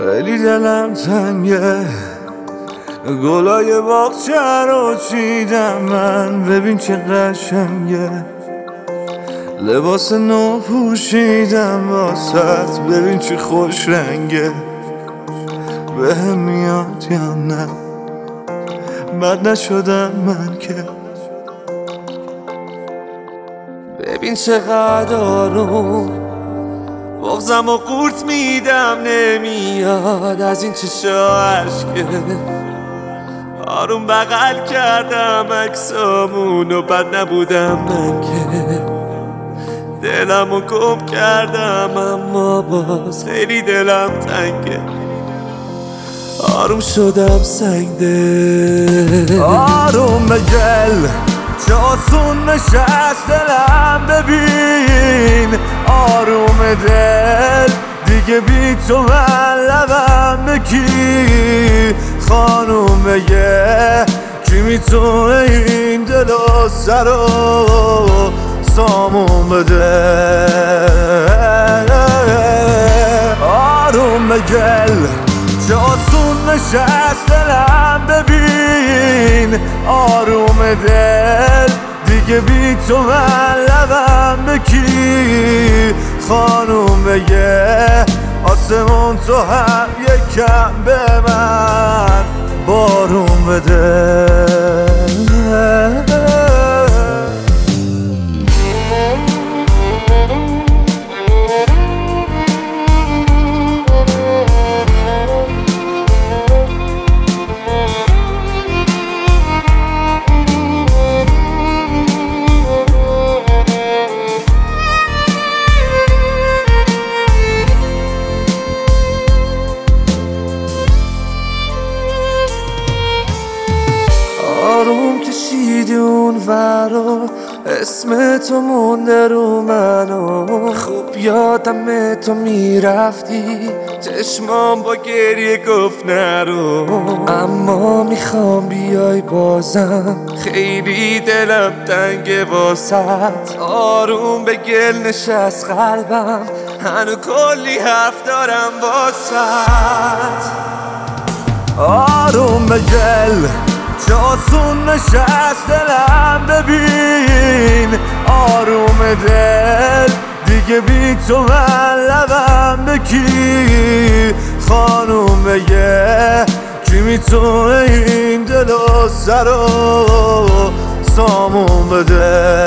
خیلی دلم تنگه، گلای باغچه رو چیدم من، ببین چه قشنگه. لباس نو پوشیدم واسط، ببین چه خوش رنگه. بهم میاد یا نه، بد نشدم من که. ببین چقدر آروم بغزم و قورت میدم، نمیاد از این چشا اشکه. آروم بغل کردم عکسامون و بد نبودم من که. دلمو گم کردم اما باز خیلی دلم تنگه. آروم شدم سنگده، آروم بگل چه آسون نشست دلم، ببین آروم دل دیگه بی تو من لبم بکی. خانوم بگه کی میتونه این دل و سر و سامون بده. آروم بگل چه آسون نشست دلم، ببین آروم دل دیگه بی تو من لبم بکی. خانوم بگه آسمون تو هم یکم به من بارون بده. آروم کشیدی اون ورا، اسم تو مونده رو منو. خوب یادم تو میرفتی، چشمام با گریه گفت نرو. اما میخوام بیای بازم، خیلی دلم تنگه واسط. آروم به گل نشست قلبم، هنو کلی حرف دارم واسط. آروم به گل چه آسون نشست دلم، ببین آروم دل دیگه بی تو من لبم بکی. خانوم بگه کی میتونه این دل و سر و سامون بده.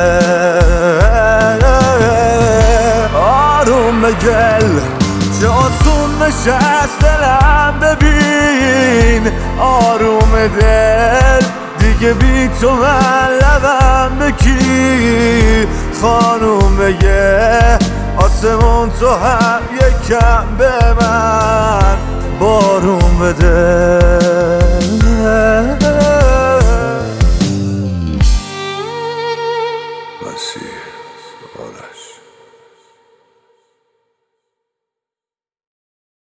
آروم بگل چه آسون نشست دلم، ببین آروم دل دیگه بی تو من لبم بکی. خانوم بگه آسمون تو هم یکم به من بارون بده.